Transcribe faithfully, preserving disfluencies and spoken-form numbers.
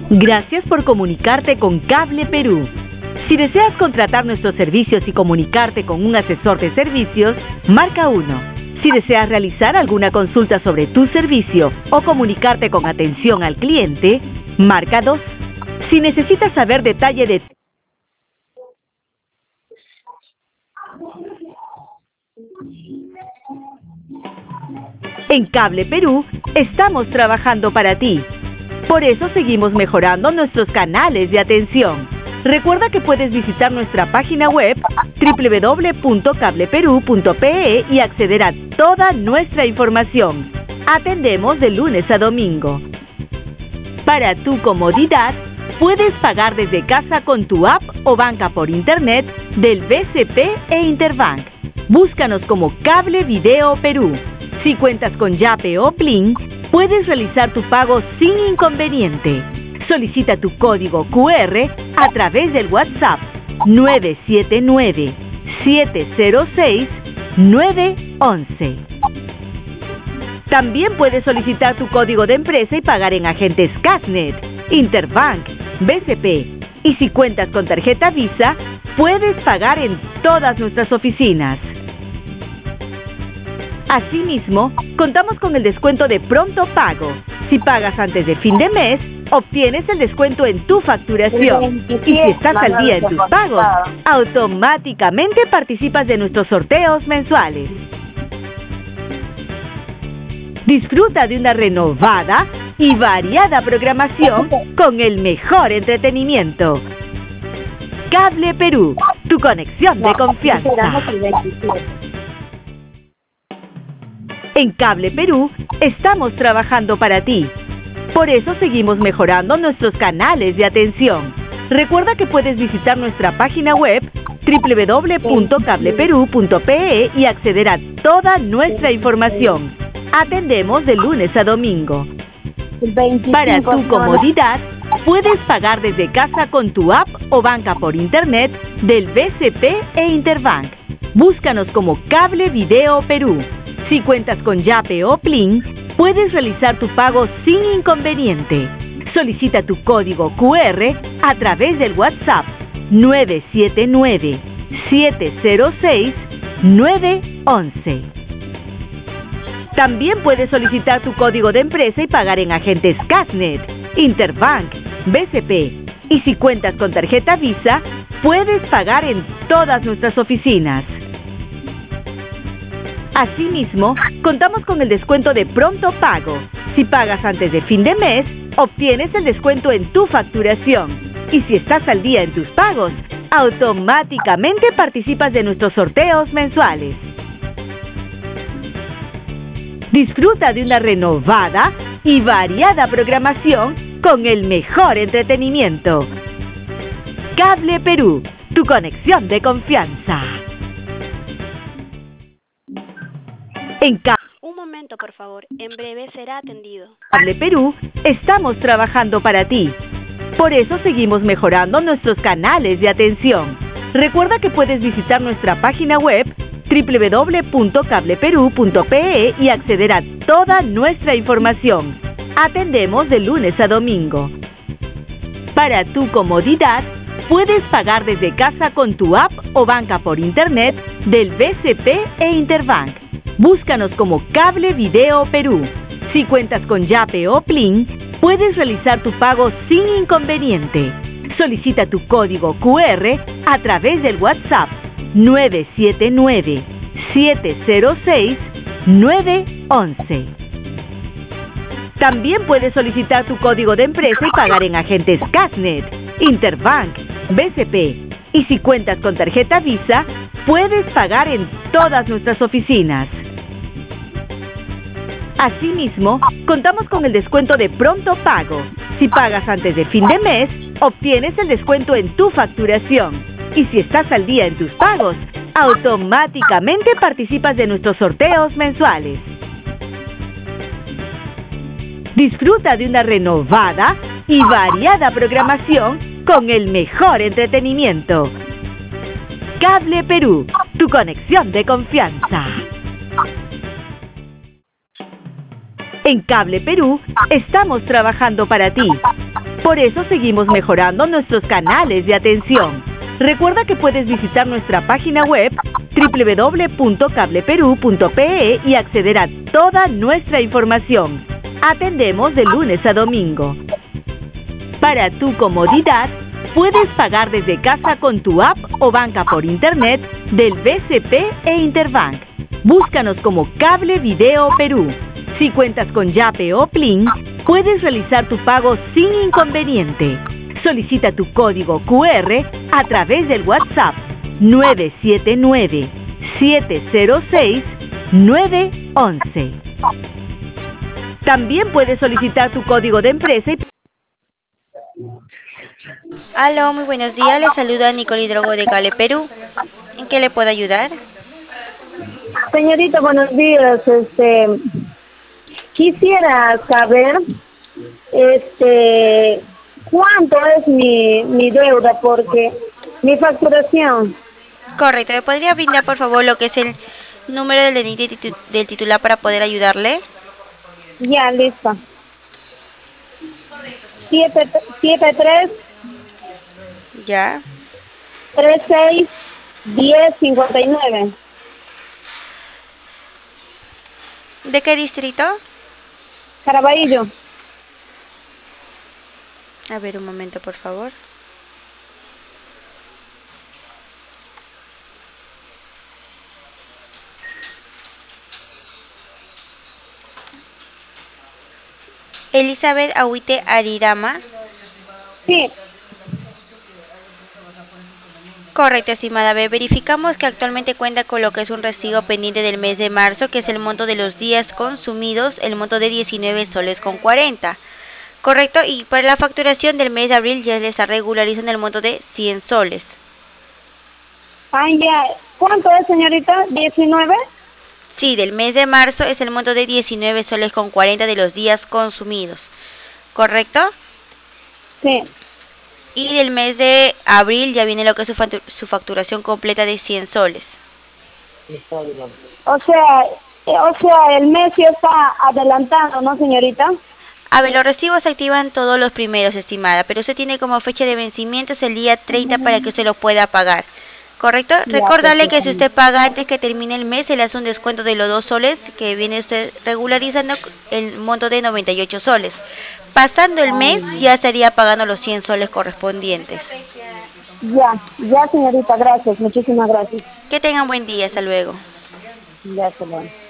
Gracias por comunicarte con Cable Perú. Si deseas contratar nuestros servicios y comunicarte con un asesor de servicios, marca uno. Si deseas realizar alguna consulta sobre tu servicio o comunicarte con atención al cliente, marca dos. Si necesitas saber detalle de En Cable Perú, estamos trabajando para ti. Por eso seguimos mejorando nuestros canales de atención. Recuerda que puedes visitar nuestra página web doble u doble u doble u punto cable perú punto pe e y acceder a toda nuestra información. Atendemos de lunes a domingo. Para tu comodidad, puedes pagar desde casa con tu app o banca por internet del B C P e Interbank. Búscanos como Cable Video Perú. Si cuentas con Yape o Plin, puedes realizar tu pago sin inconveniente. Solicita tu código cu erre a través del WhatsApp nueve siete nueve, siete cero seis, nueve once. También puedes solicitar tu código de empresa y pagar en agentes Casnet, Interbank, B C P. Y si cuentas con tarjeta Visa, puedes pagar en todas nuestras oficinas. Asimismo, contamos con el descuento de pronto pago. Si pagas antes de fin de mes, obtienes el descuento en tu facturación. Y si estás al día en tus pagos, automáticamente participas de nuestros sorteos mensuales. Disfruta de una renovada y variada programación con el mejor entretenimiento. Cable Perú, tu conexión de confianza. En Cable Perú, estamos trabajando para ti. Por eso seguimos mejorando nuestros canales de atención. Recuerda que puedes visitar nuestra página web doble u doble u doble u punto cable perú punto pe e y acceder a toda nuestra información. Atendemos de lunes a domingo. Para tu comodidad, puedes pagar desde casa con tu app o banca por internet del B C P e Interbank. Búscanos como Cable Video Perú. Si cuentas con Yape o Plin, puedes realizar tu pago sin inconveniente. Solicita tu código cu erre a través del WhatsApp nueve siete nueve, siete cero seis, nueve once. También puedes solicitar tu código de empresa y pagar en agentes Casnet, Interbank, B C P. Y si cuentas con tarjeta Visa, puedes pagar en todas nuestras oficinas. Asimismo, contamos con el descuento de pronto pago. Si pagas antes de fin de mes, obtienes el descuento en tu facturación. Y si estás al día en tus pagos, automáticamente participas de nuestros sorteos mensuales. Disfruta de una renovada y variada programación con el mejor entretenimiento. Cable Perú, tu conexión de confianza. En Cable Un momento, por favor. En breve será atendido. Perú, estamos trabajando para ti. Por eso seguimos mejorando nuestros canales de atención. Recuerda que puedes visitar nuestra página web doble u doble u doble u punto cable perú punto pe e y acceder a toda nuestra información. Atendemos de lunes a domingo. Para tu comodidad, puedes pagar desde casa con tu app o banca por internet del B C P e Interbank. Búscanos como Cable Video Perú. Si cuentas con Yape o Plin, puedes realizar tu pago sin inconveniente. Solicita tu código cu erre a través del WhatsApp nueve siete nueve, siete cero seis, nueve once. También puedes solicitar tu código de empresa y pagar en agentes Casnet, Interbank, B C P. Y si cuentas con tarjeta Visa, puedes pagar en todas nuestras oficinas. Asimismo, contamos con el descuento de pronto pago. Si pagas antes de fin de mes, obtienes el descuento en tu facturación. Y si estás al día en tus pagos, automáticamente participas de nuestros sorteos mensuales. Disfruta de una renovada y variada programación con el mejor entretenimiento. Cable Perú, tu conexión de confianza. En Cable Perú, estamos trabajando para ti. Por eso seguimos mejorando nuestros canales de atención. Recuerda que puedes visitar nuestra página web doble u doble u doble u punto cable perú punto pe e y acceder a toda nuestra información. Atendemos de lunes a domingo. Para tu comodidad, puedes pagar desde casa con tu app o banca por internet del B C P e Interbank. Búscanos como Cable Video Perú. Si cuentas con Yape o Plin, puedes realizar tu pago sin inconveniente. Solicita tu código cu erre a través del WhatsApp nueve siete nueve, siete cero seis, nueve uno uno. También puedes solicitar tu código de empresa y... Aló, muy buenos días. Le saluda Nicole Drogo de Cable Perú. ¿En qué le puedo ayudar? Señorita, buenos días. Este, quisiera saber, este, cuánto es mi, mi deuda, porque mi facturación. Correcto. ¿Me podría brindar, por favor, lo que es el número del D N I de titu- del titular para poder ayudarle? Ya, lista. Siete, siete tres, Ya. tres seis, diez, cincuenta y nueve. ¿De qué distrito? Caraballo. A ver, un momento, por favor. Elizabeth Ahuite Arirama. Sí, Correcto, estimada. A ver, verificamos que actualmente cuenta con lo que es un recibo pendiente del mes de marzo, que es el monto de los días consumidos, el monto de diecinueve soles con cuarenta. Correcto, y para la facturación del mes de abril ya le está regularizando el monto de cien soles. ah, ya. ¿Cuánto es, señorita? ¿diecinueve? Sí, del mes de marzo es el monto de diecinueve soles con cuarenta de los días consumidos. ¿Correcto? Sí. Y del mes de abril ya viene lo que es su, factu- su facturación completa de cien soles. O sea, eh, o sea, el mes ya está adelantado, ¿no, señorita? A ver, los recibos se activan todos los primeros, estimada, pero usted tiene como fecha de vencimiento es el día treinta para que usted lo pueda pagar. ¿Correcto? Ya, Recordarle que si perfectamente. usted paga antes que termine el mes, se le hace un descuento de los dos soles, que viene usted regularizando el monto de noventa y ocho soles. Pasando el Ay, mes, ya estaría pagando los cien soles correspondientes. ya, ya, señorita, gracias, muchísimas gracias. Que tengan buen día, hasta luego. Ya, se lo